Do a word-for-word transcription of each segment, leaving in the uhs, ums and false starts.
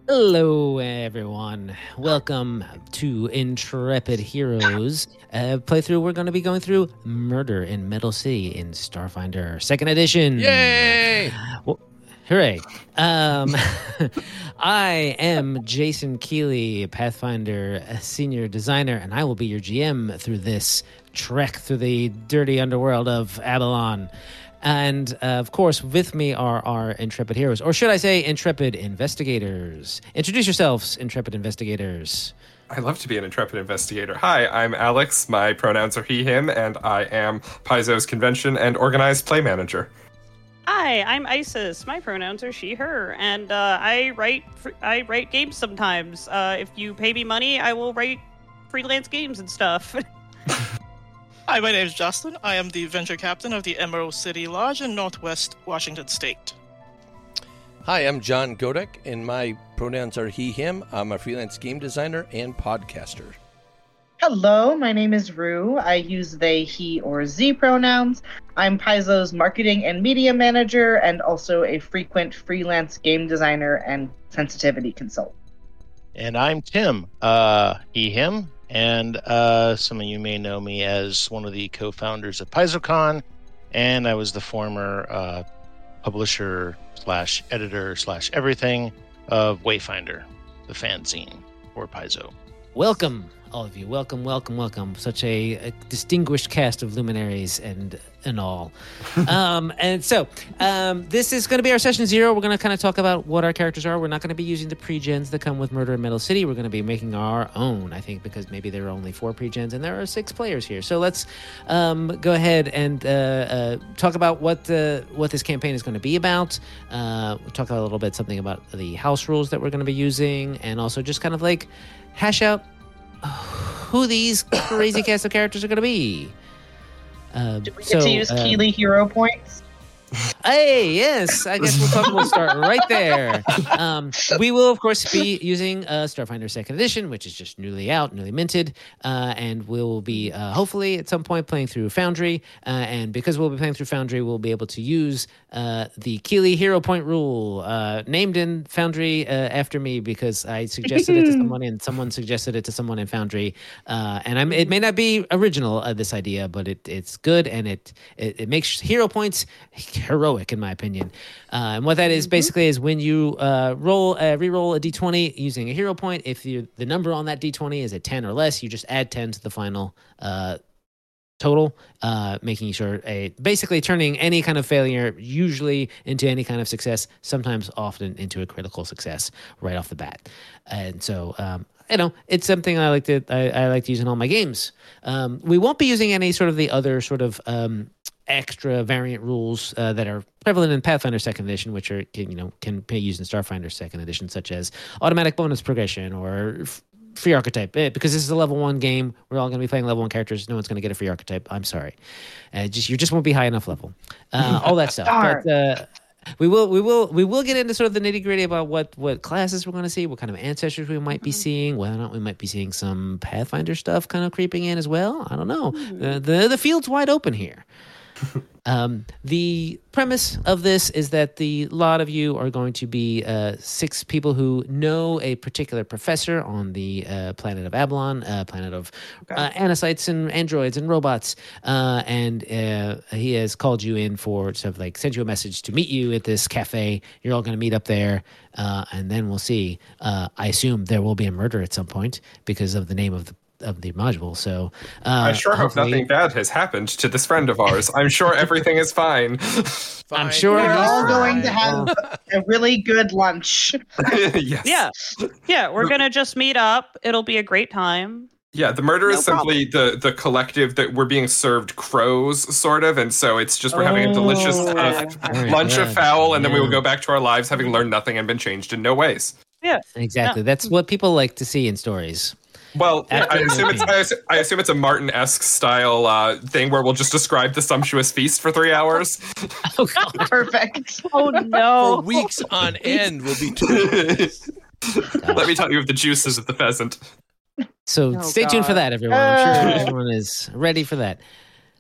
Hello, everyone. Welcome to Intrepid Heroes uh, playthrough. We're going to be going through Murder in Metal City in Starfinder Second Edition. Yay! Well, hooray! Um, I am Jason Keeley, Pathfinder Senior Designer, and I will be your G M through this trek through the dirty underworld of Avalon. And, uh, of course, with me are our intrepid heroes, or should I say intrepid investigators. Introduce yourselves, intrepid investigators. I love to be an intrepid investigator. Hi, I'm Alex. My pronouns are he, him, and I am Paizo's convention and organized play manager. Hi, I'm Isis. My pronouns are she, her, and uh, I write fr- I write games sometimes. Uh, if you pay me money, I will write freelance games and stuff. Hi, my name is Justin. I am the venture captain of the Emerald City Lodge in Northwest Washington State. Hi, I'm John Godek, and my pronouns are he, him. I'm a freelance game designer and podcaster. Hello, my name is Rue. I use they, he, or z pronouns. I'm Paizo's marketing and media manager and also a frequent freelance game designer and sensitivity consultant. And I'm Tim, uh, he, him. And uh, some of you may know me as one of the co-founders of PaizoCon, and I was the former uh, publisher slash editor slash everything of Wayfinder, the fanzine for Paizo. Welcome, all of you. Welcome, welcome, welcome. Such a, a distinguished cast of luminaries and and all. um, and so, um, this is going to be our session zero. We're going to kind of talk about what our characters are. We're not going to be using the pre-gens that come with Murder in Metal City. We're going to be making our own, I think, because maybe there are only four pre-gens and there are six players here. So let's um, go ahead and uh, uh, talk about what uh, what this campaign is going to be about. Uh, we'll talk a little bit something about the house rules that we're going to be using, and also just kind of like hash out who these crazy cast of characters are going to be. Uh, Do we get so, to use uh, Keeley hero points? Hey, yes, I guess we'll talk. We'll start right there. Um, we will, of course, be using uh, Starfinder Second Edition, which is just newly out, newly minted, uh, and we'll be uh, hopefully at some point playing through Foundry. Uh, and because we'll be playing through Foundry, we'll be able to use uh, the Keeley Hero Point rule, uh, named in Foundry uh, after me because I suggested it to someone, and someone suggested it to someone in Foundry. Uh, and I'm, it may not be original uh, this idea, but it, it's good, and it, it it makes hero points heroic, in my opinion. Uh, and what that is basically is when you uh, roll, uh, re-roll a d twenty using a hero point, if you the number on that d twenty is a ten or less, you just add ten to the final uh, total, uh, making sure a basically turning any kind of failure usually into any kind of success, sometimes often into a critical success right off the bat. And so, um, you know, it's something I like to I, I like to use in all my games. Um, we won't be using any sort of the other sort of um, extra variant rules uh, that are prevalent in Pathfinder Second Edition, which are can, you know can be used in Starfinder Second Edition, such as automatic bonus progression or f- free archetype. Eh, because this is a level one game, we're all going to be playing level one characters. No one's going to get a free archetype. I'm sorry, uh, just you just won't be high enough level. Uh, all that stuff. But uh, we will we will we will get into sort of the nitty gritty about what what classes we're going to see, what kind of ancestors we might be seeing, whether or not we might be seeing some Pathfinder stuff kind of creeping in as well. I don't know. The the, the field's wide open here. Um, the premise of this is that the lot of you are going to be uh, six people who know a particular professor on the uh, planet of Avalon, uh, planet of uh, anacytes and androids and robots, uh, and uh, he has called you in for sort of like sent you a message to meet you at this cafe. You're all going to meet up there, uh, and then we'll see. Uh, I assume there will be a murder at some point because of the name of the of the module. So uh, I sure hope hopefully- nothing bad has happened to this friend of ours. I'm sure everything is fine. Fine. I'm sure We're he's all fine. going to have a really good lunch. Yes. Yeah, yeah, we're gonna just meet up. It'll be a great time. Yeah, the murder No is simply the, the collective that we're being served crows, sort of, and so it's just we're having a delicious Oh. uh, Very lunch good. of fowl, and then we will Yeah. go back to our lives having learned nothing and been changed in no ways. Yeah, Exactly. That's what people like to see in stories. Well, After I assume it's movie. I assume, I assume it's a Martin-esque style uh, thing where we'll just describe the sumptuous feast for three hours. Oh, God. Perfect. Oh For no! weeks on end, we'll be doing Let me tell you of the juices of the pheasant. So Oh, stay tuned for God. that, everyone. I'm sure Uh. everyone is ready for that.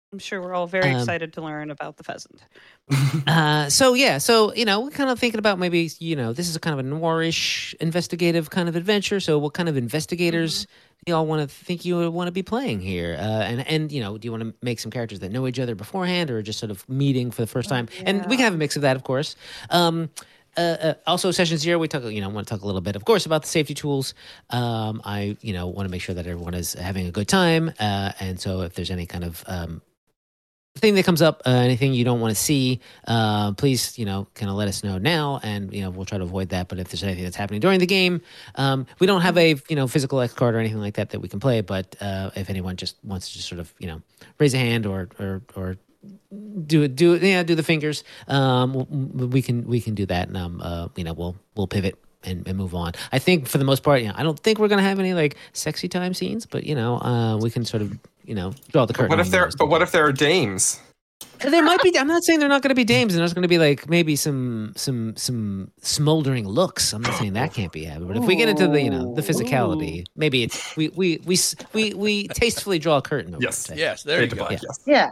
I'm sure we're all very Um, excited to learn about the pheasant. Uh, so yeah, so you know, we're kind of thinking about maybe you know this is a kind of a noirish investigative kind of adventure. So what kind of investigators do y'all want to think you want to be playing here? Uh, and and you know, do you want to make some characters that know each other beforehand, or just sort of meeting for the first time? And we can have a mix of that, of course. Um, uh, uh, also, session zero, we talk. You know, want to talk a little bit, of course, about the safety tools. Um, I you know want to make sure that everyone is having a good time. Uh, and so if there's any kind of um, thing that comes up, uh, anything you don't want to see, uh, please, you know, kind of let us know now, and you know, we'll try to avoid that. But if there's anything that's happening during the game, um, we don't have a you know physical X card or anything like that that we can play. But uh, if anyone just wants to just sort of you know raise a hand or or or do it, do it, yeah, do the fingers, um, we can we can do that, and um, uh, you know, we'll we'll pivot. And, and move on. I think for the most part, you know, I don't think we're gonna have any like sexy time scenes, but you know, uh, we can sort of, you know, draw the curtain. What if on there? those. But what if there are dames? There might be. I'm not saying they're not going to be dames, and there's going to be like maybe some some some smoldering looks. I'm not saying that can't be happening. But if we get into the you know the physicality, maybe it's we we we we we tastefully draw a curtain over Yes. it. Yes, there you Fade to go. black, Yeah. yes. Yeah.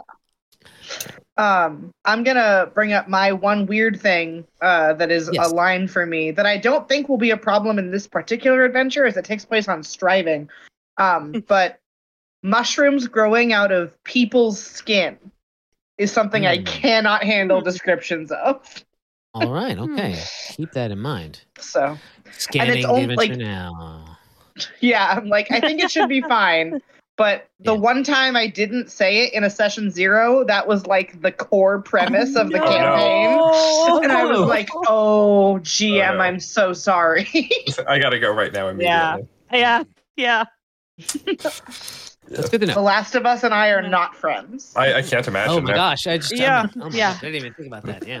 Um, I'm gonna bring up my one weird thing uh, that is Yes. a line for me that I don't think will be a problem in this particular adventure, as it takes place on Striving. Um, but mushrooms growing out of people's skin is something I Hmm. cannot handle Hmm. descriptions of. All right. Okay. Keep that in mind. So Scanning the only, adventure like- now. yeah, I'm like, I think it should be fine. But the Yeah. one time I didn't say it in a session zero, that was like the core premise of the No. campaign. Oh, And I was no. like, oh, G M, Oh, no. I'm so sorry. I gotta go right now Yeah. immediately. yeah, yeah. That's good to The know. Last of Us and I are not friends. I, I can't imagine. Oh my that. gosh! I just Yeah, I'm- oh my yeah. gosh, I didn't even think about that. Yeah.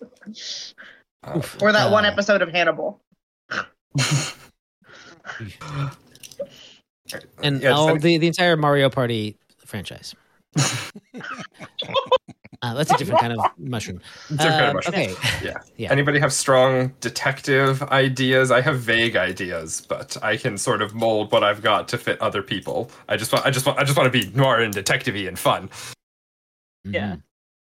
Uh, Or that one Uh, episode of Hannibal. And yeah, all just- the, the entire Mario Party franchise. uh, that's a different kind of mushroom. Different kind of Um, mushroom. Okay. Yeah. Yeah. Anybody have strong detective ideas? I have vague ideas, but I can sort of mold what I've got to fit other people. I just want, I just want, I just want to be noir and detective-y and fun. Yeah. Mhm.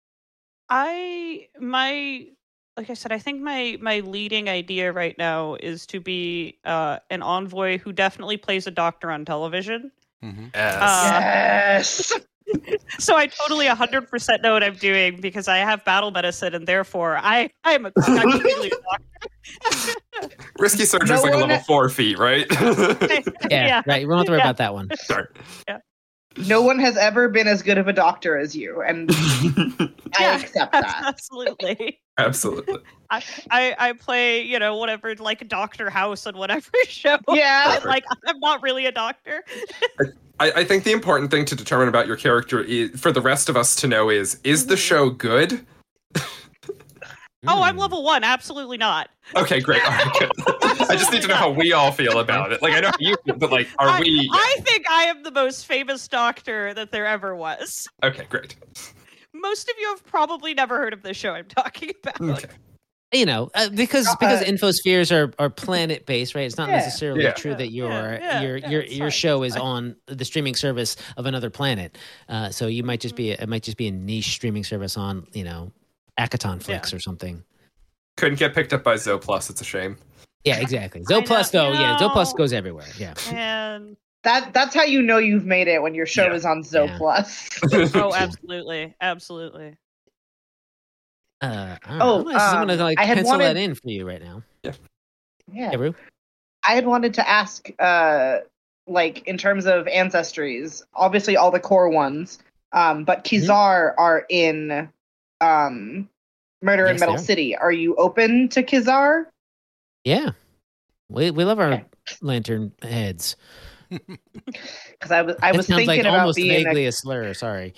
I my like I said, I think my my leading idea right now is to be uh, an envoy who definitely plays a doctor on television. Mhm. Yes. Uh, Yes. So I totally one hundred percent know what I'm doing because I have battle medicine, and therefore I I'm a I'm completely a doctor. Risky surgery no is like a one- level four feat, right? Yeah, Yeah. right. We don't have to worry Yeah. about that one. Sorry. No one has ever been as good of a doctor as you, and I Yeah, accept Abs- that. Absolutely. Absolutely. I, I I play, you know, whatever, like Doctor House on whatever show. Yeah. But, like, I'm not really a doctor. I, I think the important thing to determine about your character is, for the rest of us to know is, is the show good? Oh, I'm Mm. level one. Absolutely not. Okay, great. All right, good. I just need to know how we all feel about it. Like, I know how you feel, but like, are I, we? I think I am the most famous doctor that there ever was. Okay, great. Most of you have probably never heard of the show I'm talking about. Okay. You know, uh, because Uh, because infospheres are, are planet based, right? It's not Yeah. necessarily Yeah. true that your Yeah, yeah, your yeah, your it's your fine, show it's is fine. on the streaming service of another planet. Uh, so you might just be it might just be a niche streaming service on you know Akaton Flix or something. Couldn't get picked up by Zooplus. It's a shame. Yeah, exactly. I Zo know, Plus though, you yeah, Zo Plus know. goes everywhere. Yeah. And That that's how you know you've made it when your show Yeah. is on Zo Yeah. Plus. oh, absolutely, absolutely. Uh, all right. Oh, I'm gonna, I'm gonna um, like I had pencil that wanted- in for you right now. Yeah. Yeah, Rue? I had wanted to ask, uh, like in terms of ancestries, obviously all the core ones, um, but Mm-hmm. Kizar are in um, Murder in Yes, Metal they are. City. Are you open to Kizar? Yeah. We we love our Okay. lantern heads. Because I was I That was sounds thinking like about almost being vaguely a, a slur. Sorry.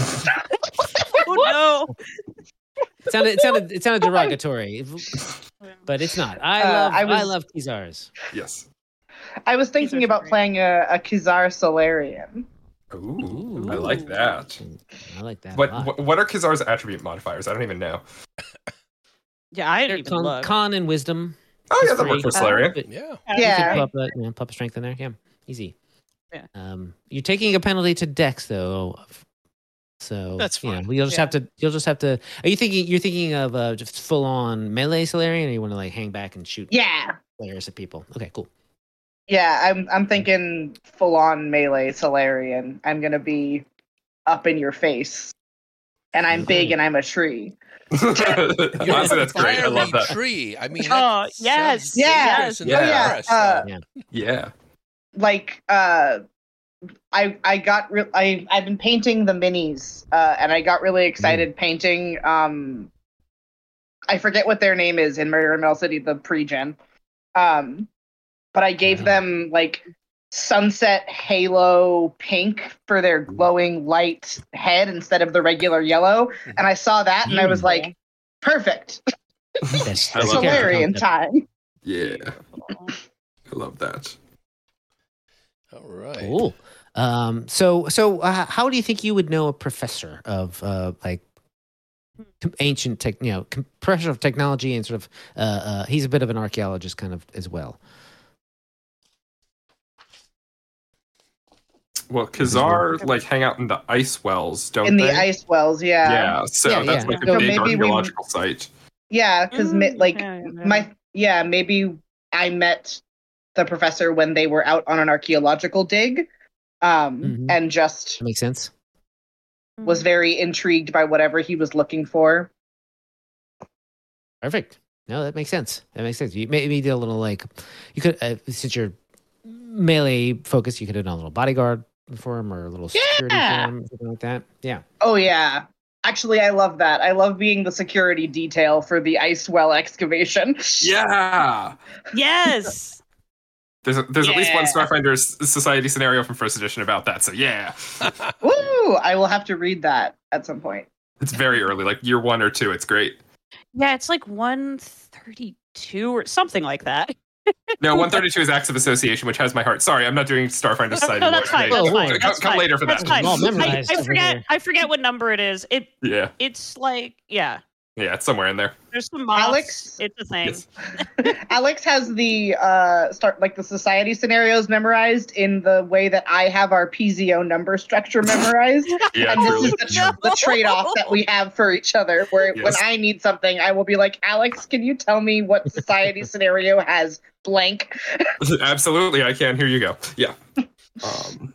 Oh It sounded it sounded it sounded derogatory, no. but it's not. I Uh, love I I, was- love Kizars. Yes. I was thinking are about great. playing a, a Kizar Solarian. Ooh, I like that. I like that. What a lot. what what are Kizar's attribute modifiers? I don't even know. Yeah, I They're didn't even con, look. con and wisdom. Oh yeah, It's that works for free. Solarian. But Yeah. you Yeah. can pop a, you know, pop a strength in there. Yeah, easy. Yeah. Um, you're taking a penalty to Dex though. So That's you know, fine. you'll just Yeah. have to. You'll just have to. Are you thinking? You're thinking of uh, just full on melee Solarian, or you want to like hang back and shoot Yeah. players at people? Okay, cool. Yeah, I'm I'm thinking full on melee Solarian. I'm gonna be up in your face. And I'm big and I'm a tree. Honestly, that's great. I love Fiery that. Tree. I mean, Oh, that yes, sounds yes, dangerous and yeah. dangerous, Uh, so- Yeah. Yeah. Like uh I I got re- I I've been painting the minis uh and I got really excited painting um I forget what their name is in Murder in Metal City, the pre-gen. Um but I gave Wow. them like sunset halo pink for their glowing light head instead of the regular yellow. And I saw that and I was Mm. like, perfect. That's, I that's love a character that. Solarian concept. time. Yeah. I love that. All right. Cool. Um, so, so uh, how do you think you would know a professor of uh, like com- ancient tech, you know, com- professor of technology and sort of, uh, uh, he's a bit of an archaeologist kind of as well. Well, Khazar like hang out in the ice wells, don't In the they? ice wells, yeah. Yeah, so Yeah, that's yeah. like a So big maybe we- archaeological site. Yeah, because Mm, like yeah, yeah, yeah. my yeah, maybe I met the professor when they were out on an archaeological dig, um, Mhm. and just That makes sense. was very intrigued by whatever he was looking for. Perfect. No, that makes sense. That makes sense. You maybe did a little like, you could, uh, since you're melee focused, you could have done a little bodyguard for him or a little security Yeah. for him, something like that. Yeah. Oh yeah. Actually, I love that. I love being the security detail for the ice well excavation. Yeah. Yes. There's a, there's at least one Yeah. Starfinder S- Society scenario from first edition about that. So yeah, Woo! I will have to read that at some point. it's very early, like year one or two. It's great. Yeah, it's like one thirty-two or something like that. No, one thirty-two is Acts of Association, which has my heart. Sorry, I'm not doing Starfinder No, Society. no, that's lore fine. today. That's Oh, fine. come- That's come fine. later for That's that. fine. All I, memorized I over forget. here. I forget what number it is. It Yeah, it's like yeah. yeah, it's somewhere in there. There's some moths. Alex? It's a thing. Yes. Alex has the uh start like the society scenarios memorized in the way that I have our P Z O number structure memorized. Yeah, And this truly. is the, tr- the trade-off that we have for each other. Where when Yes. I need something, I will be like, Alex, can you tell me what society scenario has blank? Absolutely, I can. Here you go. Yeah. Um,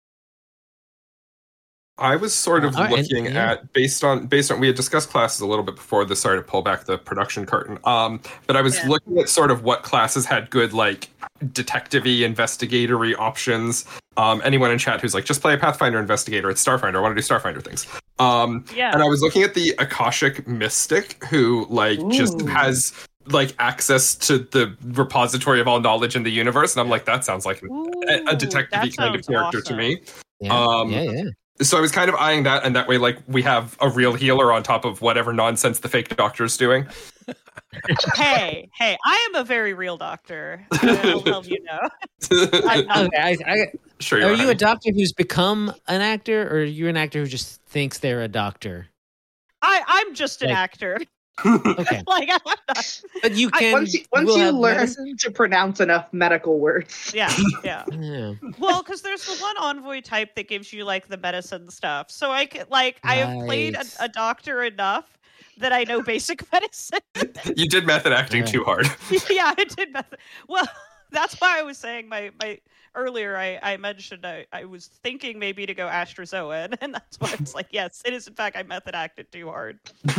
I was sort of All right, and- looking yeah. at based on based on we had discussed classes a little bit before this. Sorry to pull back the production curtain. Um, but I was Yeah. looking at sort of what classes had good like detective-y, investigatory options. Um, anyone in chat who's like, just play a Pathfinder investigator. It's Starfinder. I want to do Starfinder things. Um, Yeah. and I was looking at the Akashic Mystic, who like just Ooh. has like access to the repository of all knowledge in the universe, and I'm like, that sounds like Ooh, a, a detective-y that kind of sounds character to awesome. me. Yeah. Um, yeah. Yeah. So I was kind of eyeing that, and that way, like, we have a real healer on top of whatever nonsense the fake doctor's doing. Hey, hey, I am a very real doctor. I'll help you know. I'm not- Okay, I, I, Sure, are you're you a right. doctor who's become an actor, or are you an actor who just thinks they're a doctor? I, I'm just an Like- actor. Okay, Like I'm not. but you I- can. once you, once will you have learn medicine? to pronounce enough medical words. Yeah, yeah. Yeah. Well, because there's the one envoy type that gives you like the medicine stuff. So I could like I have played a, Right. a doctor enough that I know basic medicine. You did method acting Yeah. too hard. Yeah, I did method. Well, that's why I was saying my my earlier. I I mentioned I I was thinking maybe to go Astrozoan, and that's why it's like yes, it is in fact I method acted too hard.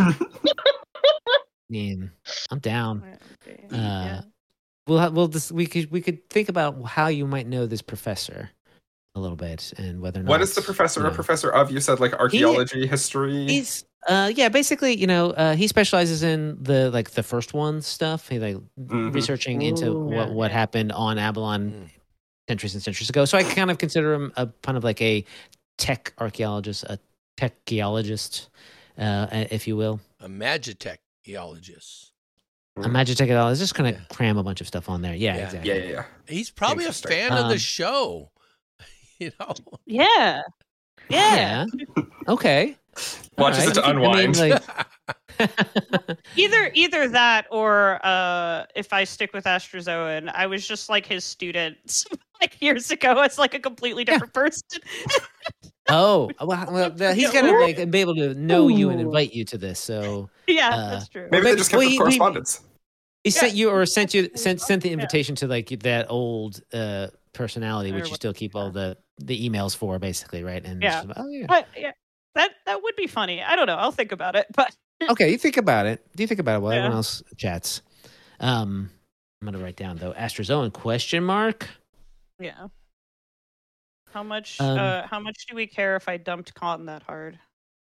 Man, I'm down. Yeah. We'll ha- we'll just we could we could think about how you might know this professor a little bit and whether or not What is the professor you a know. professor of? You said like archaeology, history. He's uh yeah, basically, you know, uh he specializes in the like the first one stuff. He like Mhm. researching into Ooh. what what happened on Avalon Mm. centuries and centuries ago. So I kind of consider him a kind of like a tech archaeologist, a tech geologist, uh, if you will. A Magitech geologist. A magitech geologist, just kind of Yeah. cram a bunch of stuff on there. Yeah, Yeah. exactly. Yeah, yeah, yeah. He's probably a Interesting. fan of the Um, show. You know, Yeah. Yeah. Yeah. Okay. Watches All it to I mean, unwind. like- Either either that or uh if I stick with Astrozoan, I was just like his student like years ago as like a completely different person. Oh, well, well the- he's got to like be able to know you and invite you to this. So Yeah, Uh, that's true. Maybe Well, they just kept we- up we- correspondence. he Yeah. sent you or sent you sent sent the invitation to like that old uh, personality, which Or you what- still keep all the the emails for, basically, right? And Yeah. it's just, oh yeah. But, yeah, that that would be funny. I don't know. I'll think about it. But Okay, you think about it. Do you think about it while Yeah. everyone else chats? Um, I'm gonna write down though. Astrozoan question mark. yeah, how much? Um, uh, how much do we care if I dumped Con that hard?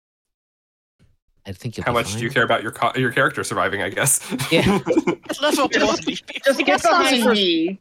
I think you'll How be much fine. do you care about your co- your character surviving? I guess. Yeah. Level one. Just get behind me.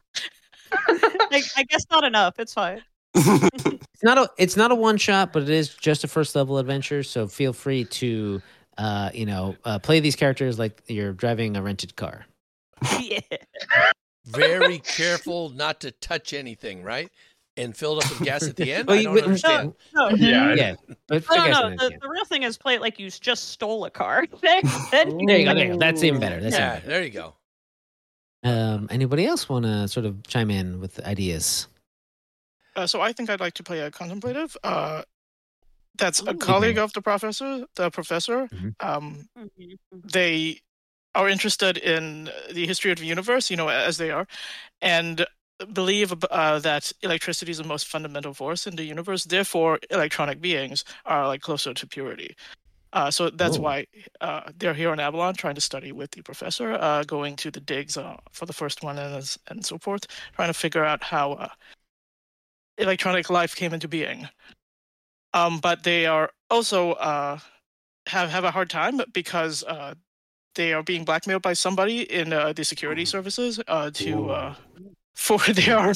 I, I guess not enough. It's fine. It's not a it's not a one shot, but it is just a first level adventure. So feel free to uh, you know uh, play these characters like you're driving a rented car. Yeah. Very careful not to touch anything, right? And fill it up with gas at the end. Well, I you don't wouldn't- understand. No, Yeah. Yeah, but no, I guess no. not, The, yeah. the real thing is play it like you just stole a car. Then, then you There you go. There you go. That's even better. That's Yeah, even there you go. better. Um, anybody else want to sort of chime in with ideas? Uh, so I think I'd like to play a contemplative. Uh, that's a Ooh. colleague of the professor. The professor. Mhm. Um, Mhm. they are interested in the history of the universe, you know, as they are, and believe uh, that electricity is the most fundamental force in the universe. Therefore, electronic beings are like closer to purity. Uh, so that's Oh. why uh, they're here in Avalon trying to study with the professor, uh, going to the digs uh, for the first one and as- and so forth, trying to figure out how uh, electronic life came into being. Um, but they are also uh, have have a hard time because uh, they are being blackmailed by somebody in uh, the security services uh, to uh, for their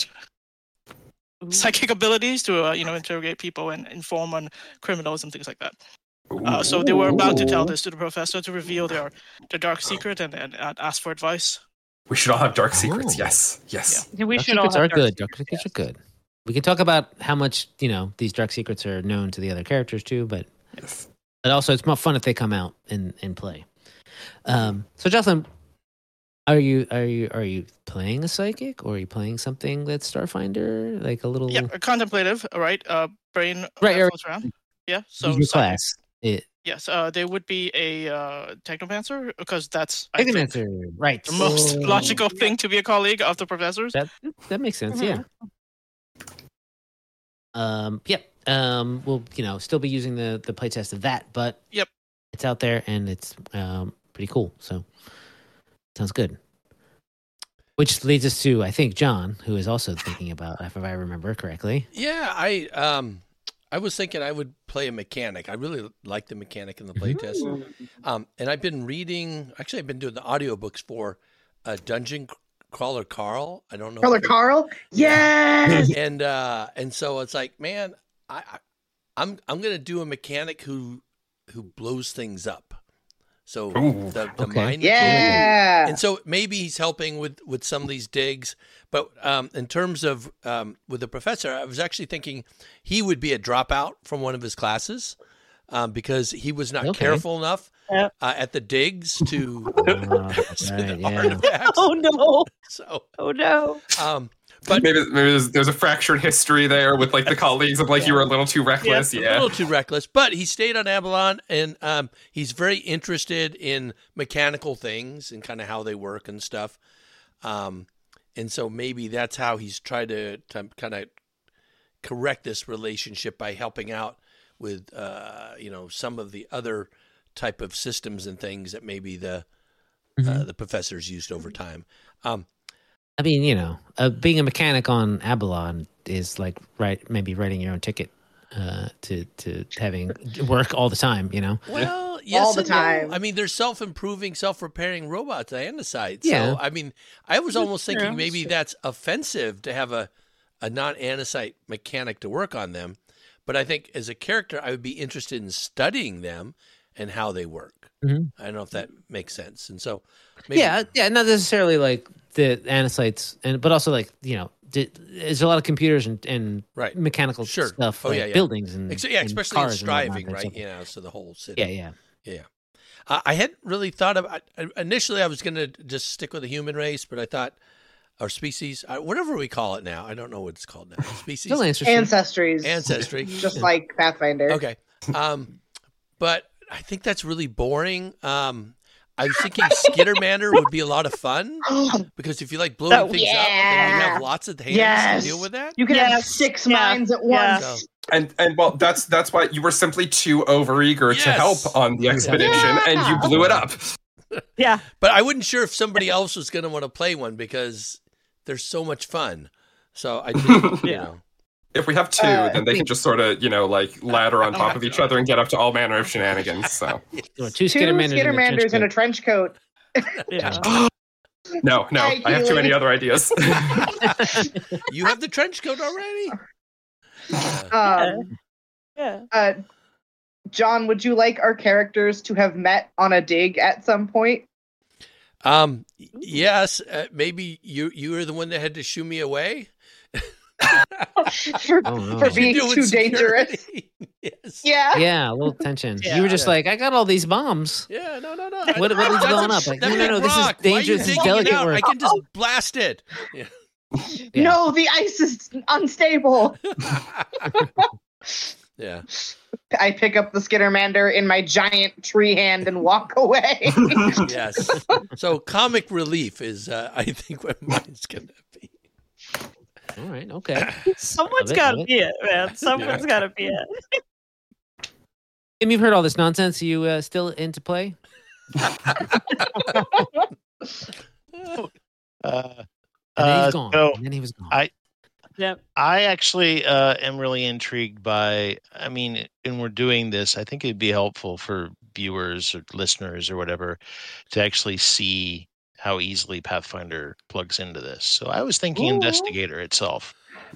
psychic abilities to uh, you know interrogate people and inform on criminals and things like that. Uh, so they were about to tell this to the professor to reveal their their dark secret and, and uh, ask for advice. We should all have dark secrets. Oh. Yes. Yes. Yeah, we Dark should all secrets have are dark good. Dark secrets are good. We can talk about how much you know these dark secrets are known to the other characters too, but Yes. but also it's more fun if they come out and and play. Um, so Jocelyn, are you are you are you playing a psychic or are you playing something that's Starfinder, like a little Yeah, a contemplative, all right. Uh, brain Right, uh, right. floats around. Yeah, so your psychic. class? It, Yes, uh, they would be a uh, technomancer because that's I think, answer right. the most Oh. logical thing to be a colleague of the professors. That that makes sense. Mhm. Yeah. Um. Yep. Um. We'll you know still be using the the playtest of that, but Yep. it's out there and it's um pretty cool. So sounds good. Which leads us to I think John, who is also thinking about if I remember correctly. Yeah, I um, I was thinking I would play a mechanic. I really like the mechanic in the playtest. Um, and I've been reading. Actually, I've been doing the audiobooks for uh, Dungeon Crawler Carl. I don't know. Brother if you- Carl? Yes! and uh and so it's like, man, I, I I'm I'm gonna do a mechanic who who blows things up. So Ooh. the, the Okay. mind Yeah! and so maybe he's helping with with some of these digs, but um in terms of um with the professor, I was actually thinking he would be a dropout from one of his classes um because he was not Okay. careful enough Yep. uh, at the digs to Uh, to right, the yeah. artifacts. Oh no! So Oh no! um but maybe maybe there's, there's a fractured history there with like the colleagues of like you were a little too reckless. a Yeah. little too reckless, but he stayed on Avalon, and um, he's very interested in mechanical things and kind of how they work and stuff. Um, and so maybe that's how he's tried to, to kind of correct this relationship by helping out with, uh, you know, some of the other type of systems and things that maybe the uh, Mhm. the professors used over time. Um, I mean, you know, uh, being a mechanic on Abalon is like right, maybe writing your own ticket uh, to to having work all the time. You know, Well, yes, All the and no. time. I mean, they're self-improving, self-repairing robots, Andesite. Yeah. So, I mean, I was almost true. thinking maybe that's offensive to have a, a non-Andesite mechanic to work on them. But I think as a character, I would be interested in studying them and how they work. Mhm. I don't know if that makes sense. And so, maybe, yeah, yeah, not necessarily like the Anasites, and but also like you know, di- there's a lot of computers and, and Right. mechanical Sure. stuff, Oh, like yeah, yeah. buildings and Ex- yeah, and especially in cars and whatnot striving, that right? stuff- You know, so the whole city. Yeah, yeah. Yeah. Uh, I hadn't really thought about initially I was going to just stick with the human race, but I thought or species, uh, whatever we call it now. I don't know what it's called now. Species, Still ancestry. Ancestries. ancestry. Just like Pathfinder. Okay, um, but I think that's really boring. Um, I was thinking Skittermander would be a lot of fun because if you like blowing Oh, things up, then you yeah. have lots of hands Yes. to deal with that. You can have Yes. six Yeah. minds at Yeah. once. So, And and well, that's that's why you were simply too overeager to Yes. help on the expedition, Yeah. and you blew it up. Yeah. but I wasn't sure if somebody else was going to want to play one because they're so much fun. So I think, you Yeah. know. If we have two, Uh, then they can just sort of, you know, like ladder on top of each other and get up to all manner of shenanigans. So Or Two two Skittermanders, Skittermanders in a in a trench trench coat. Yeah. no, no, Hi, I have too Keely. many other ideas. You have the trench coat already? Uh, Um, Yeah. uh, John, would you like our characters to have met on a dig at some point? um, yes, uh, maybe you you were the one that had to shoo me away. for Oh, no. for You being Deal with too dangerous. security. Yes. Yeah. Yeah, a little tension. You were just Yeah. like, I got all these bombs. Yeah, no, no, no. What- what is That's a- going up? Like, that's no, no, a no, this is rock. Why are you dangerous, this is digging it delicate out? work. I can just blast it. Yeah. Yeah. No, the ice is unstable. Yeah. I pick up the Skittermander in my giant tree hand and walk away. Yes. So comic relief is, uh, I think, what mine's gonna be. All right, okay. Someone's Love it, got to love it. be it, man. Someone's got to be it. Tim, you've heard all this nonsense. You uh, still into play? Uh, And then uh, he's gone. so and then he was gone. I- Yep. I actually uh, am really intrigued by. I mean, when we're doing this, I think it'd be helpful for viewers or listeners or whatever to actually see how easily Pathfinder plugs into this. So I was thinking Ooh. Investigator itself.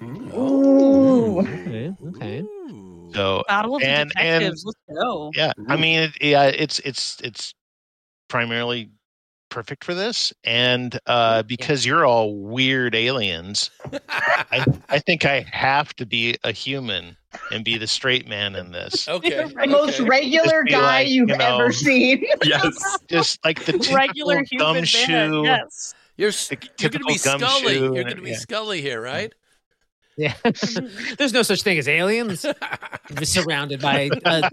Ooh. okay, okay. Ooh. So Battle of the And- and- Detectives. Let's go. yeah, I mean, it, yeah, it's it's it's primarily perfect for this, and uh, because you're all weird aliens, I, I think I have to be a human and be the straight man in this. Okay. The most okay. regular Just be guy like, you've you know, ever seen. Yes. Just like the typical Regular human man. gumshoe. Yes. You're s- The you're gonna be typical Scully. gumshoe You're and gonna be yeah. Scully here, right? Yeah. There's no such thing as aliens. You're surrounded by a,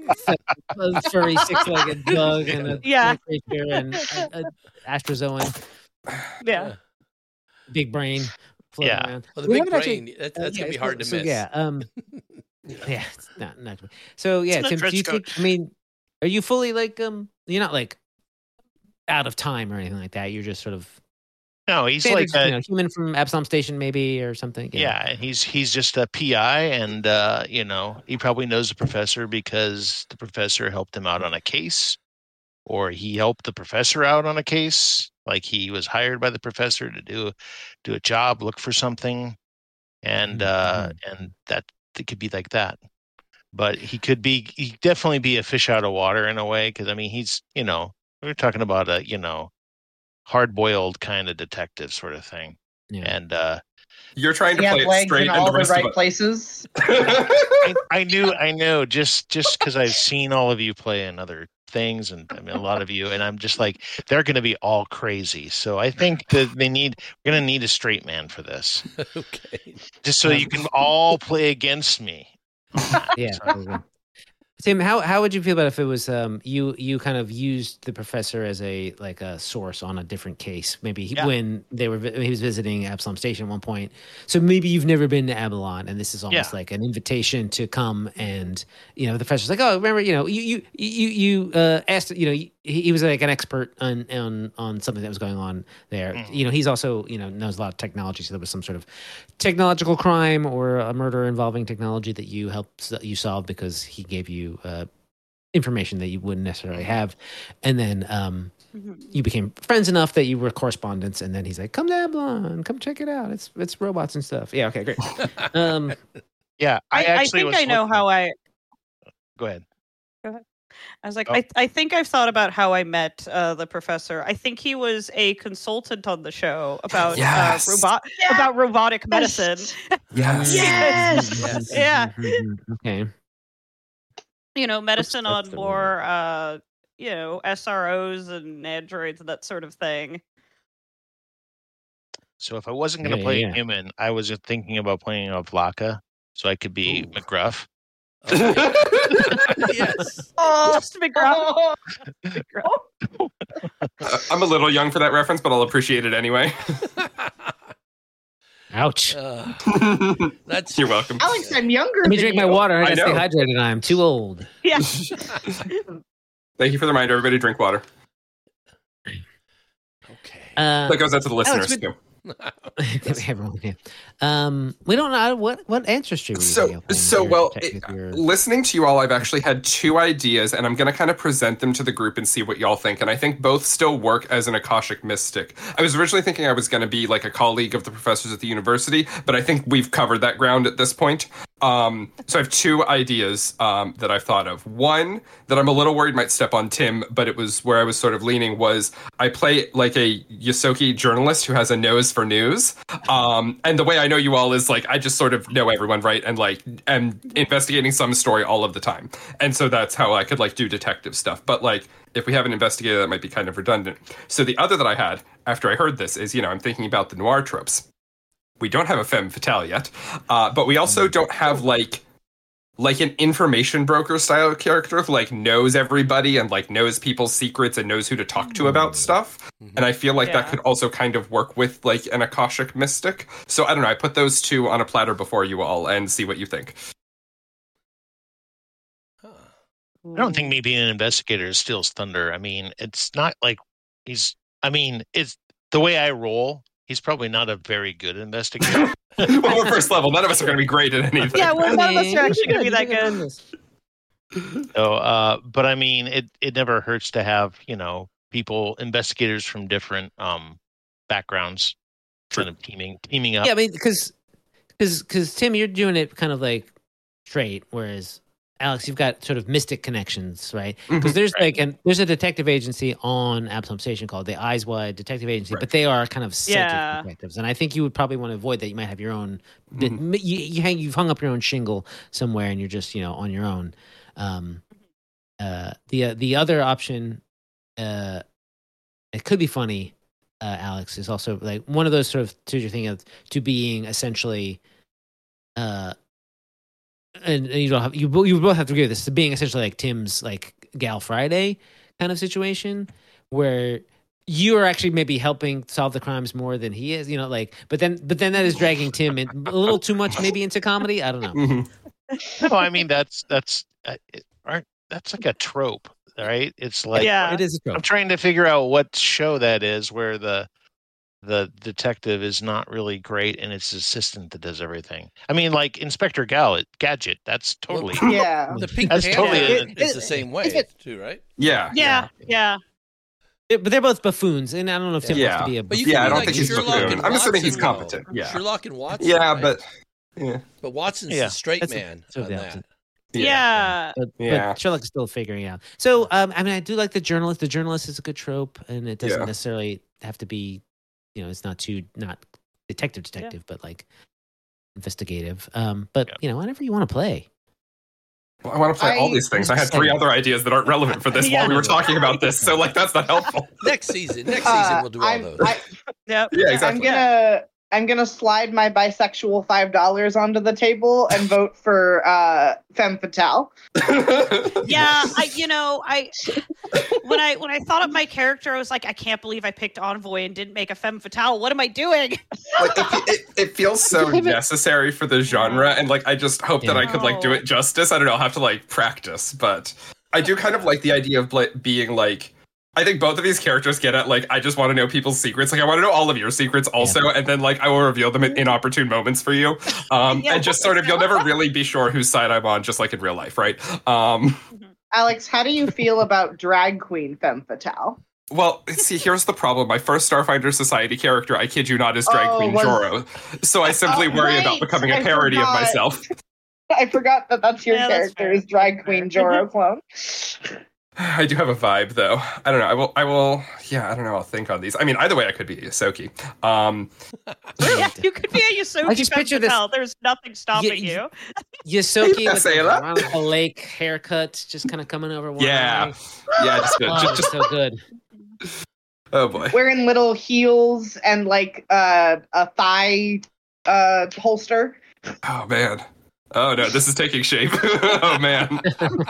a furry six-legged bug and a Yeah. little creature and a, a astrozoan, Yeah. big brain floating Yeah. around. Well, the We big haven't actually- brain. that, Uh, that's yeah, gonna be so- hard to so, miss. Yeah. Um, yeah. It's not, not, so yeah, It's not Tim. Do you trench coat. think? I mean, are you fully like um? You're not like out of time or anything like that. You're just sort of No, he's standard, like a, you know, human from Absalom Station, maybe, or something. yeah, he's he's just a P I, and uh, you know, he probably knows the professor because the professor helped him out on a case, or he helped the professor out on a case. Like he was hired by the professor to do do a job, look for something, and uh, and that it could be like that. But he could be, he definitely be a fish out of water in a way, because I mean, he's, you know, we're talking about a, you know, hard boiled kind of detective sort of thing, Yeah. and uh, You're trying to He play has it legs straight, in and all the the rest right of places. I, I knew, I know, just just because I've seen all of you play in other things, and I mean a lot of you, and I'm just like, they're going to be all crazy. So I think that they need, we're going to need a straight man for this, Okay. just so you can all play against me. Yeah. totally. Tim, how how would you feel about if it was um you you kind of used the professor as a like a source on a different case? Maybe he, Yeah. when they were vi- he was visiting Absalom Station at one point. So maybe you've never been to Avalon, and this is almost Yeah. like an invitation to come. And you know the professor's like, oh, remember, you know, you you you you uh, asked, you know, he, he was like an expert on on on something that was going on there. Mhm. You know, he's also, you know, knows a lot of technology. So there was some sort of technological crime or a murder involving technology that you helped you solve because he gave you uh, information that you wouldn't necessarily have, and then um, you became friends enough that you were correspondents. And then he's like, "Come to Avalon, come check it out. It's it's robots and stuff." Yeah, okay, great. um, Yeah, I, I, I actually think was I know looking- how I. Go ahead. I was like, Oh. I, I think I've thought about how I met uh, the professor. I think he was a consultant on the show about Yes. uh, robot about robotic medicine. Yes. Yes. Yes. Yeah. Okay. You know, medicine that's on the more uh, you know, S R Os and androids and that sort of thing. So if I wasn't going to Yeah, play yeah. a human, I was just thinking about playing a Vlaka, so I could be Ooh. McGruff. Okay. Yes. Oh, Just McGruff. Uh, I'm a little young for that reference, but I'll appreciate it anyway. Ouch. Uh, that's You're welcome. Alex, I'm younger. Let me than drink my you. water. I I gotta stay know. hydrated. I'm too old. Yeah. Thank you for the reminder. Everybody drink water. okay. Uh, That goes out to the listeners good- too. Everyone, yeah. Um, we don't know what what ancestry were you So, thinking of playing so with well, your- with your- listening to you all, I've actually had two ideas, and I'm going to kind of present them to the group and see what y'all think. And I think both still work as an Akashic Mystic. I was originally thinking I was going to be like a colleague of the professors at the university, but I think we've covered that ground at this point. Um, so I have two ideas um, that I've thought of. One that I'm a little worried might step on Tim, but it was where I was sort of leaning was I play like a Yosoki journalist who has a nose for news. Um, and the way I know you all is like I just sort of know everyone, right? And like am investigating some story all of the time. And so that's how I could like do detective stuff. But like if we have an investigator, that might be kind of redundant. So the other that I had after I heard this is, you know, I'm thinking about the noir tropes. We don't have a femme fatale yet, uh, but we also don't have like like an information broker style character who like knows everybody and like knows people's secrets and knows who to talk to about stuff. And I feel like that Yeah. could also kind of work with like an Akashic Mystic. So I don't know. I put those two on a platter before you all and see what you think. Huh. I don't think me being an investigator steals thunder. I mean, it's not like he's. I mean, it's the way I roll. He's probably not a very good investigator. Well, we're first level. None of us are going to be great at anything. Yeah, well, none of us mean, are actually you going to be could- that you could good. run this. So, uh, but I mean, it it never hurts to have you know people, investigators from different um backgrounds, kind of teaming teaming up. Yeah, I mean, because because because Tim, you're doing it kind of like straight, whereas Alex, you've got sort of mystic connections, right? Because Mhm. there's Right. like an there's a detective agency on Absalom Station called the Eyes Wide Detective Agency, Right. but they are kind of psychic Yeah. detectives, and I think you would probably want to avoid that. You might have your own, bit, Mhm. you, you hang, you've hung up your own shingle somewhere, and you're just you know on your own. Um, uh, the uh, the other option, uh, it could be funny. Uh, Alex is also like one of those sort of to you're thinking of to being essentially, uh, and, and you don't have you bo- you both have to agree with this to being essentially like Tim's like Gal Friday kind of situation where you are actually maybe helping solve the crimes more than he is, you know, like but then but then that is dragging Tim in a little too much maybe into comedy. I don't know. Mhm. No, I mean that's that's uh, it, aren't that's like a trope, right? It's like Yeah. It is a I'm trope. trying to figure out what show that is where the the detective is not really great and it's his assistant that does everything. I mean, like Inspector Gal- Gadget. That's totally. Yeah. The Pink That's Panther totally is a- is the same way If it- too, right? Yeah. Yeah, yeah. But they're both buffoons, and I don't know if Tim Yeah. wants to be a But you buffoon. Yeah, could I be don't like think he's Sherlock buffoon. and I'm assuming he's Watson, competent, though. yeah. Sherlock and Watson. Yeah, right? but yeah. but Watson's Yeah. the straight That's- man sort of on the that. opposite. Yeah. But, Yeah. but Sherlock is still figuring it out. So, um, I mean, I do like the journalist. The journalist is a good trope, and it doesn't Yeah. necessarily have to be, you know, it's not too not detective detective, but like investigative. Um, but Yeah. you know, whenever you want to play. Well, I want to play all I- these things. I had three other ideas that aren't relevant for this Yeah. while we were talking about this, so like that's not helpful. Next season, next Uh, season we'll do all I'm, those. I, Yep. Yeah, I'm exactly. gonna I'm gonna slide my bisexual five dollars onto the table and vote for uh, femme fatale. Yeah, I you know, I when I when I thought of my character, I was like, I can't believe I picked Envoy and didn't make a femme fatale. What am I doing? like it, it, it feels so necessary for the genre, and like I just hope that I could like do it justice. I don't know. I'll have to like practice, but I do kind of like the idea of like being like. I think both of these characters get at like I just want to know people's secrets. Like I want to know all of your secrets also, and then like I will reveal them at inopportune moments for you. Um, Yeah. and just sort of you'll never really be sure whose side I'm on, just like in real life, right? Um, Alex, how do you feel about drag queen femme fatale? Well, see, here's the problem. My first Starfinder Society character, I kid you not, is Drag Oh, Queen was- Joro. So I simply Oh, worry right. about becoming a I parody of forgot. myself. I forgot that that's your Yeah, that's character fair. is drag queen Joro clone. I do have a vibe, though. I don't know. I will. I will. Yeah, I don't know. I'll think on these. I mean, either way, I could be Yosoki. Um, Yeah, you could be a Yosoki I just femme picture this- fatale. There's nothing stopping Yeah, you. Yosoki Yeah, with say the that. Veronica Lake haircut, just kind of coming over one yeah, eye. yeah. Just, Oh, just, it's just so good. Oh boy. wearing little heels and like uh, a thigh uh, holster. Oh man. Oh no, this is taking shape. Oh man.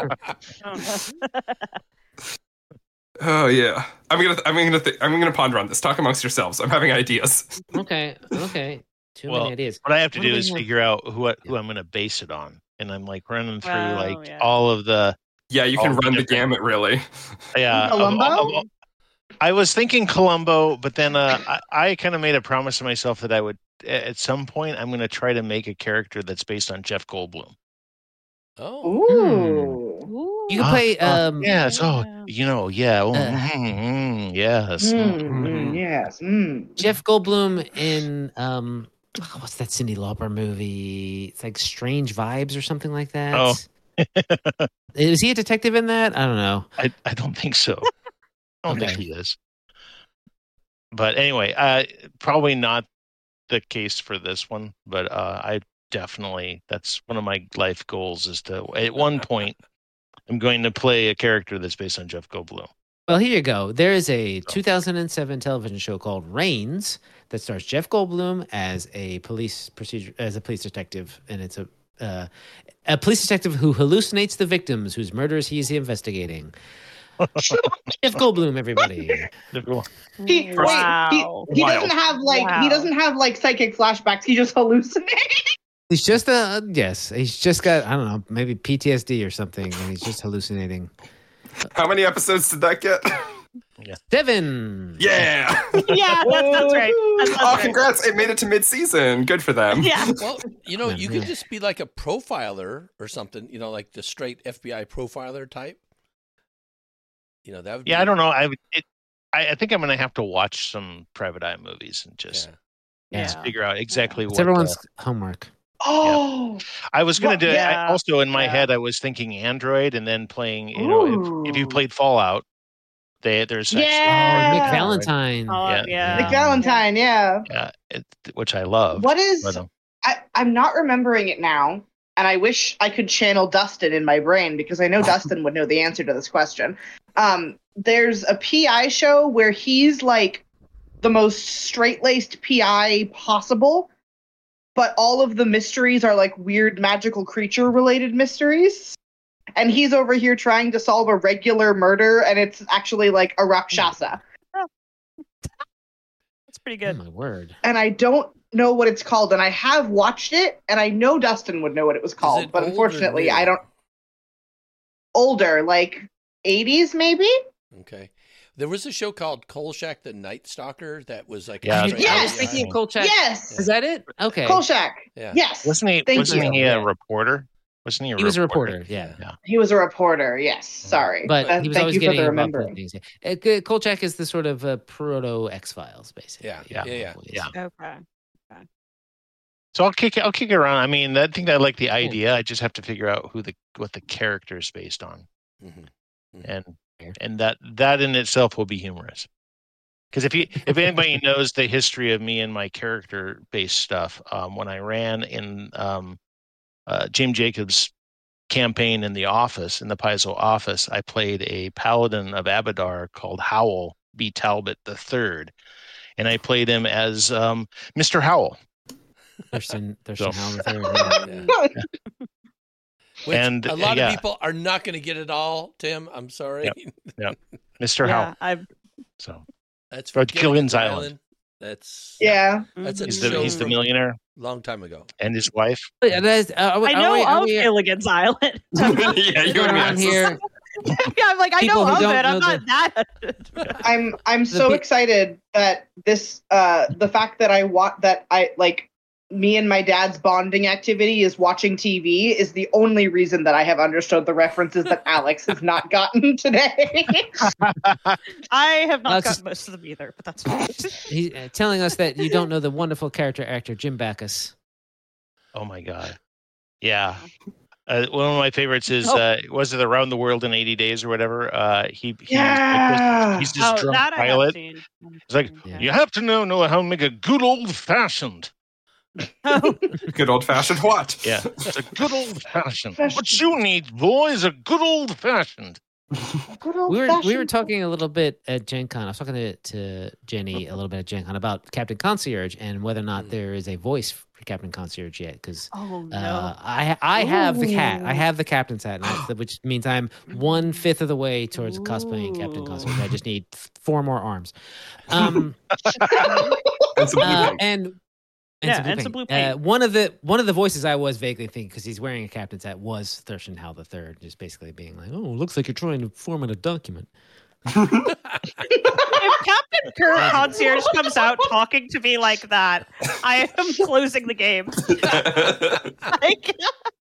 Oh yeah. I'm gonna. I'm gonna. Th- I'm gonna ponder on this. Talk amongst yourselves. I'm having ideas. Okay, okay. Too Well, many ideas. What I have to What do do we is have? figure out who I- who Yeah. I'm going to base it on, and I'm like running through Oh, like yeah. all of the Yeah, you can All the run the different- gamut, really. yeah. of- Columbo? of- of- I was thinking Columbo, but then uh, I, I kind of made a promise to myself that I would at some point I'm going to try to make a character that's based on Jeff Goldblum. Oh, Ooh. You can Ah, play. ah, Um, yes. Oh, yeah. you know, yeah. Oh, Uh, mm, mm, yes. Mm, Mhm. mm, yes. Mm. Jeff Goldblum in um, oh, what's that Cyndi Lauper movie? It's like Strange Vibes or something like that. Oh. Is he a detective in that? I don't know. I, I don't think so. I don't Okay. think he is. But anyway, uh, probably not the case for this one. But uh, I definitely, that's one of my life goals is to, at one point, I'm going to play a character that's based on Jeff Goldblum. Well, here you go. There is a two thousand seven television show called Reigns that stars Jeff Goldblum as a police procedure as a police detective, and it's a uh, a police detective who hallucinates the victims whose murders he is investigating. Jeff Goldblum, everybody. He, Wow. wait, he, he Wild. doesn't have like Wow. he doesn't have like psychic flashbacks. He just hallucinates. He's just a yes. He's just got I don't know maybe P T S D or something, and he's just hallucinating. How many episodes did that get? Seven. Yeah. Yeah, that sounds right. That sounds Oh, right. congrats! It made it to mid-season. Good for them. Yeah. well, you know, Yeah, you yeah. could just be like a profiler or something. You know, like the straight F B I profiler type. You know, that would. Yeah, be, I don't know. I would- it, I, I think I'm going to have to watch some Private Eye movies and just Yeah. Yeah. Yeah. figure out exactly It's what. everyone's uh, homework. Oh, I was going to Well, do. I, yeah. also, in my Yeah. head, I was thinking Android, and then playing. You know, if, if you Ooh. played Fallout, they there's actually- Yeah. Oh, Nick Yeah. Valentine. Oh, Yeah. yeah. Nick Valentine. Yeah. yeah, it, which I love. What is? But, um, I, I'm not remembering it now, and I wish I could channel Dustin in my brain because I know Dustin would know the answer to this question. Um, there's a P I show where he's like the most straight-laced P I possible, but all of the mysteries are like weird magical creature-related mysteries. And he's over here trying to solve a regular murder, and it's actually like a Rakshasa. That's pretty Oh good. my word. And I don't know what it's called, and I have watched it, and I know Dustin would know what it was called, it but old or unfortunately, new? I don't. Older, like eighties, maybe. Okay. There was a show called Kolchak the Night Stalker that was like. a Yeah, straight Yes! I was F B I. thinking Kolchak. Yes, Is that it? Okay. Kolchak. Yeah. Yes, wasn't he? Thank wasn't you. he a Yeah. reporter? Wasn't he? A He was a reporter. Yeah. he was a reporter. Yes, sorry, But Uh, he was thank always you for getting the involved with remembering. things. Uh, K- Kolchak is the sort of uh, proto X Files, basically. Yeah, yeah, yeah, yeah. Yeah. Okay. So I'll kick. I'll kick it around. I mean, I think I like the idea. I just have to figure out who the what the character is based on, Mhm. and and that that in itself will be humorous. Because if you if anybody knows the history of me and my character based stuff, um, when I ran in um, uh, Jim Jacobs' campaign in the office, in the Paizo office, I played a paladin of Abadar called Howl B. Talbot the Third, and I played him as um, Mister Howl. Thurston, Thurston So- Howell the third. Yeah. Yeah. Which And, a lot yeah. of people are not going to get it all, Tim. I'm sorry. Mister Yeah, Howl. I've So That's Or for Gilligan's Island. That's Yeah, That's a he's mhm. the he's the from- millionaire long time ago. and his wife. But, uh, that's- uh, are we- I are know we- are of we- Gilligan's Island. yeah, you going and me. around Axis. here. yeah, I'm like, I People know who of don't it. I'm know not that. I'm I'm so pe- excited that this uh the fact that I want that I like me and my dad's bonding activity is watching T V is the only reason that I have understood the references that Alex has not gotten today. I have not Alex got is- most of them either, but that's fine. He's uh, telling us that you don't know the wonderful character actor Jim Backus. Oh my god. Yeah. Uh, one of my favorites is Oh. uh, was it Around the World in eighty days or whatever? Uh, he he's, yeah. he's this oh, drunk that I have pilot. seen. It's like Yeah. you have to know know how to make a good old fashioned. Oh, Good old fashioned what? Yeah, it's a good old fashioned. What you need, boy, is a good old fashioned. Good old We were we were fashioned- talking a little bit at Gen Con. I was talking to, to Jenny a little bit at Gen Con about Captain Concierge and whether or not Mm. there is a voice for Captain Concierge yet. Because Oh no. uh, I I have the cat. I Ooh. have the captain's hat, and I, which means I'm one fifth of the way towards cosplaying Captain Concierge. I just need f- four more arms. Um, And some blue uh, paint. and and Yeah, some blue and some paint. blue Uh, paint. one of the one of the voices I was vaguely thinking because he's wearing a captain's hat was Thurston Howell the Third, just basically being like, "Oh, looks like you're trying to format a document." If Captain Kirk Concierge comes out talking to me like that, I am closing the game. Like-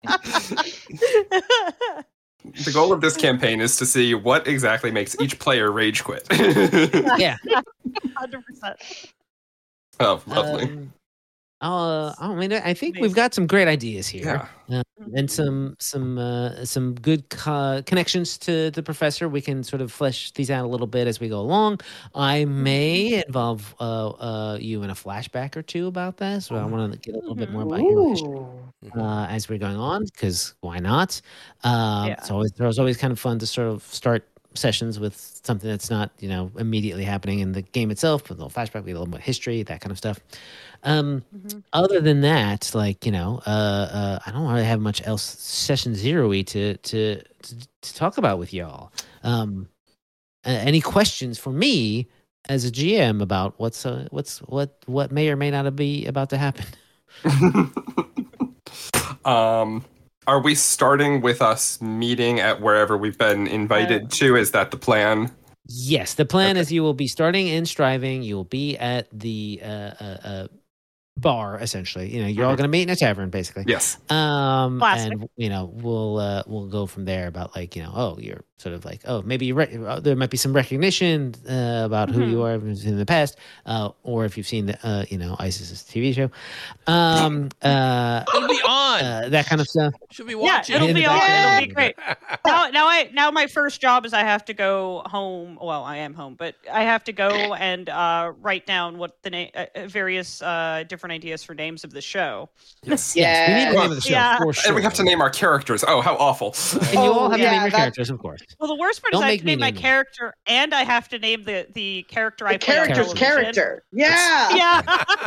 The goal of this campaign is to see what exactly makes each player rage quit. Yeah. one hundred percent. Oh, lovely. Um, uh, I mean, I think we've got some great ideas here, Yeah. and some some uh, some good co- connections to the professor. We can sort of flesh these out a little bit as we go along. I may involve uh, uh, you in a flashback or two about that, so I want to get a little bit more about your history Ooh. uh, as we're going on, because why not? Um, Yeah. It's always it's always kind of fun to sort of start sessions with something that's not, you know, immediately happening in the game itself, with a little flashback, we get a little more history, that kind of stuff. Um, Mhm. Other than that, like, you know, uh, uh, I don't really have much else session zero-y to, to to to talk about with y'all. Um, uh, any questions for me as a G M about what's uh, what's what what may or may not be about to happen? um, are we starting with us meeting at wherever we've been invited Uh, to? Is that the plan? Yes, the plan Okay. is you will be starting in Striving. You will be at the uh, uh, uh, bar, essentially. You know, you're all Mhm. going to meet in a tavern, basically. Yes. Um, Classic. and you know, we'll uh, we'll go from there about like, you know, oh, you're sort of like, oh, maybe you re- uh, there might be some recognition uh, about who you are in the past, uh, or if you've seen the uh, you know, ISIS's T V show, um, uh, It'll be on. uh, that kind of stuff. Should be Yeah, watching. it'll In the be on. background. It'll be great. Now, now I now my first job is I have to go home. Well, I am home, but I have to go and uh, write down what the na- uh, various uh, different ideas for names of the show. Yes. Yes, we need the Yeah. name of the show Yeah. for sure. And we have to name our characters. Oh, how awful. And you all Oh, have to yeah, name your that- characters, of course. Well, the worst part Don't is I have make to me name my name them. character, and I have to name the the character I The play on character's television. character. Yeah. Yeah,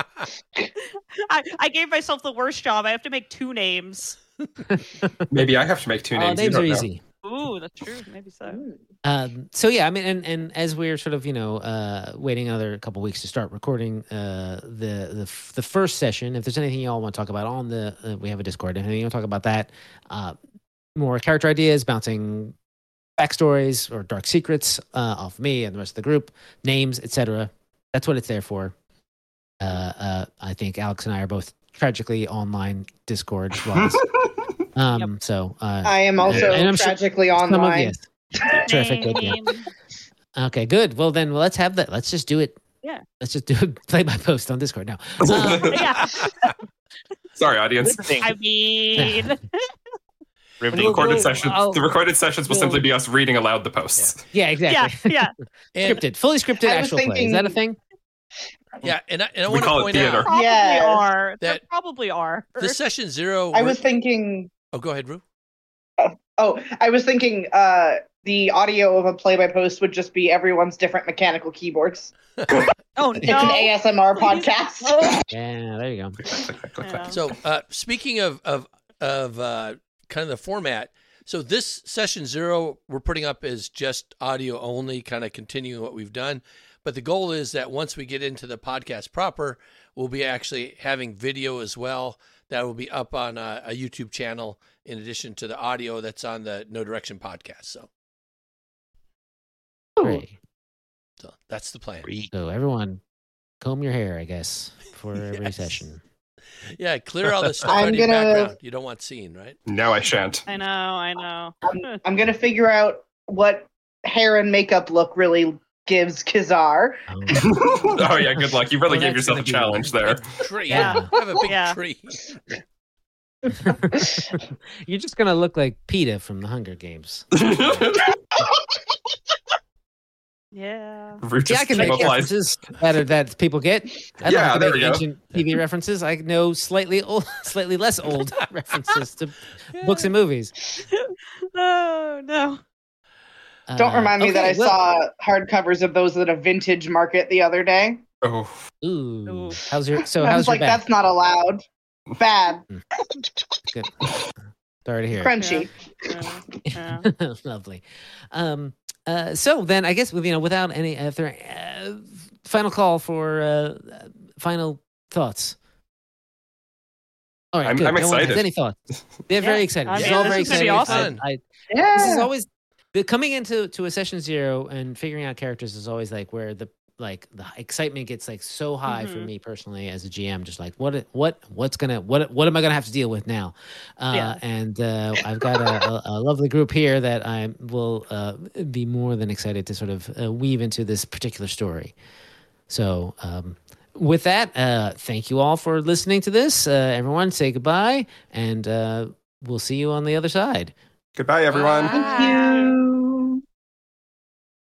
I, I gave myself the worst job. I have to make two names. Maybe I have to make two Oh, names. You names don't are know. easy. Ooh, that's true. Maybe so. Um, so yeah, I mean, and, and as we're sort of, you know, uh, waiting another couple weeks to start recording uh, the the f- the first session, if there's anything y'all want to talk about on the, uh, we have a Discord. Anything you want to talk about that, uh, more character ideas, bouncing backstories or dark secrets uh, off me and the rest of the group, names, et cetera. That's what it's there for. Uh, uh, I think Alex and I are both tragically online Discord wise. um, so uh, I am also And I'm sure tragically some of online. yes. Terrific. Good. Yeah. Name. Okay, good. Well, then let's have that. Let's just do it. Yeah. Let's just do it play by post on Discord now. Um, Yeah, Sorry, audience. Riveting. I mean, The Riveting. recorded Well, sessions. I'll- The recorded sessions will well- simply be us reading aloud the posts. yeah, yeah, exactly. yeah. And, Scripted, fully scripted I was actual play. Is that a thinking- thing? yeah, and I, and I We want to call it point theater. out Probably Yes. are. There That- probably are. the session zero. I we're- was thinking. Oh, go ahead, Rue. Oh, I was thinking. Uh, the audio of a play-by-post would just be everyone's different mechanical keyboards. Oh It's an no. A S M R Please. podcast. Oh, Yeah, there you go. Click, click, click, click, click, click. Yeah. So, uh, speaking of of of uh, kind of the format, so this session zero we're putting up is just audio only, kind of continuing what we've done. But the goal is that once we get into the podcast proper, we'll be actually having video as well. That will be up on a, a YouTube channel in addition to the audio that's on the No Direction podcast. So, Great. so that's the plan. So everyone, comb your hair, I guess, for every Yes. session. Yeah, clear all the stuff I'm out of your gonna- background you don't want seen, right? No, I shan't. I know. I know. I'm gonna figure out what hair and makeup look really gives Kizar. Um, Oh yeah, good luck. You really Well, gave that's yourself a gonna be- challenge there. Tree. Yeah. Have a big Yeah. tree. you're just gonna look like PETA from the Hunger Games. Yeah. Root Yeah, I just can make camouflaged. references that are, that people get. I don't Yeah, have to there make we go. ancient T V references. I know slightly old, slightly less old references to books and movies. Oh no. Don't remind me okay, that I well- saw hardcovers of those at a vintage market the other day. Oh, Ooh, Ooh. how's your so I how's was your like, back? that's not allowed. Bad. Good. Sorry to hear. Crunchy. Yeah. Yeah. Lovely. Um, uh, so then, I guess with you know, without any, uh, if there, uh, final call for uh, final thoughts. All right, I'm- good. I'm No one has excited. any thoughts? They're very Yeah. excited. I This is mean, all this very is gonna be exciting. awesome. I, I, Yeah. this is always the coming into to a session zero and figuring out characters is always like where the like the excitement gets like so high for Mhm. me personally as a G M. Just like what what what's gonna what what am I gonna have to deal with now? Uh, Yeah. And uh, I've got a, a, a lovely group here that I will uh, be more than excited to sort of uh, weave into this particular story. So. Um, With that, uh, thank you all for listening to this. Uh, everyone, say goodbye, and uh, we'll see you on the other side. goodbye, everyone. Bye. Thank you.